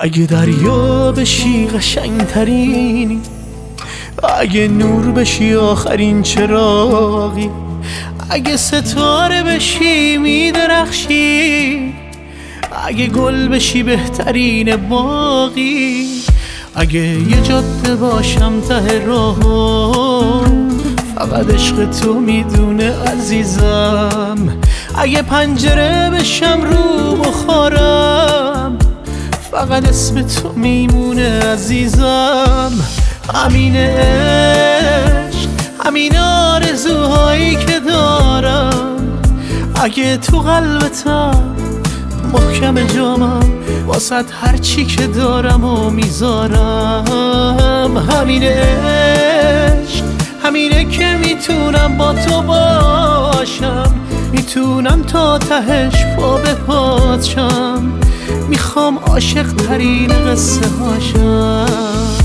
اگه دریا بشی قشنگترینی، اگه نور بشی آخرین چراغی، اگه ستاره بشی میدرخشی، اگه گل بشی بهترین باغی، اگه یه جاده باشم ته راهو فقط عشق تو میدونه عزیزم، اگه پنجره بشم رو بخارم فقط اسم تو میمونه عزیزم. همین عشق، همین آرزوهایی که دارم، اگه تو قلبتم محکم جامم واسه هر چی که دارم و میذارم. همین عشق، همینه که میتونم با تو باشم، میتونم تا تهش پا به پات شم، میخوام عاشق ترین قصه هاشم.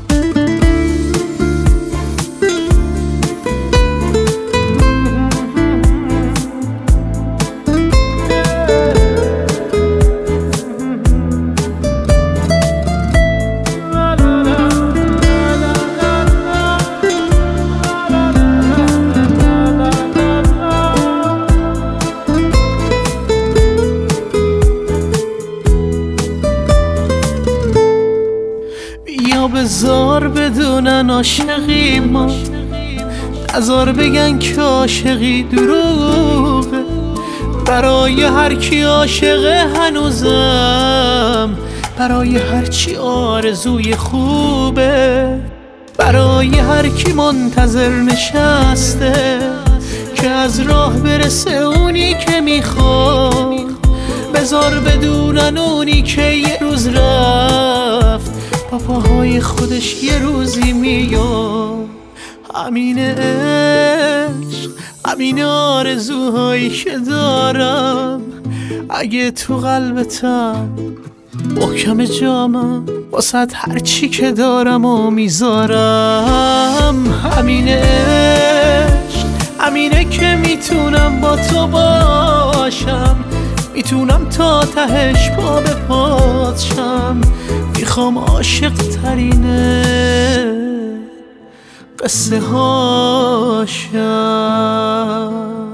یا بذار بدونن عاشقی ما، نذار بگن که عاشقی دروغه، برای هر کی عاشقه هنوزم، برای هر چی آرزوی خوبه، برای هر کی منتظر نشسته که از راه برسه اونی که میخواد، بذار بدونن اونی که یه روز رفت با پاهای خودش یه روزی میاد. همین عشق، همین آرزوهایی که دارم، اگه تو قلبتم محکم جامم واسه هر چی که دارم و میذارم. همین عشق، همینه که میتونم با تو باشم، میتونم تا تهش پا به پات شم، میخوام عاشق ترینه قصه هاشم.